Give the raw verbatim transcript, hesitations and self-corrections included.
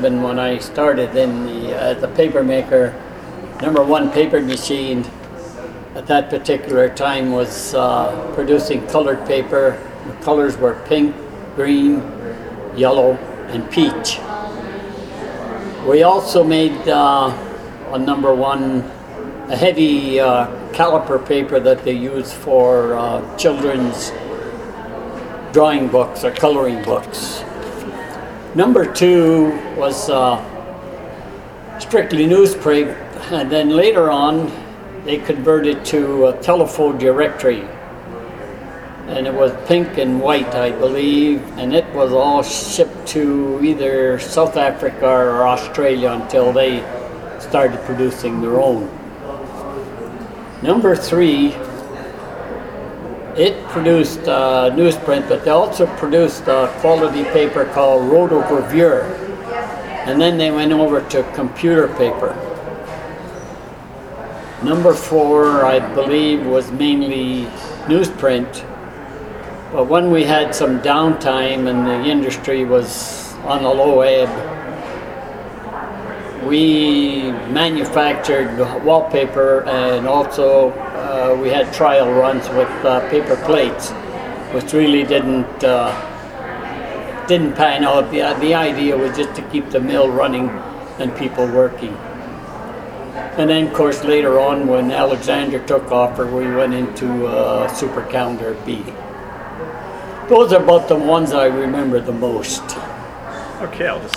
seven when I started in the, uh, the paper maker. Number one paper machine at that particular time was uh, producing colored paper. The colors were pink, green, yellow, and peach. We also made uh, on number one a heavy uh, caliper paper that they use for uh, children's drawing books or coloring books. Number two was uh, strictly newsprint, and then later on they converted to a telephone directory, and it was pink and white, I believe, and it was all shipped to either South Africa or Australia until they started producing their own. Number three, it produced uh, newsprint, but they also produced a quality paper called rotogravure, and then they went over to computer paper. Number four, I believe, was mainly newsprint, but when we had some downtime and the industry was on the low ebb, we manufactured wallpaper, and also uh, we had trial runs with uh, paper plates, which really didn't uh, didn't pan out. The, the idea was just to keep the mill running and people working. And then, of course, later on, when Alexander took offer, we went into uh, Super Calendar B. Those are about the ones I remember the most. Okay, I'll just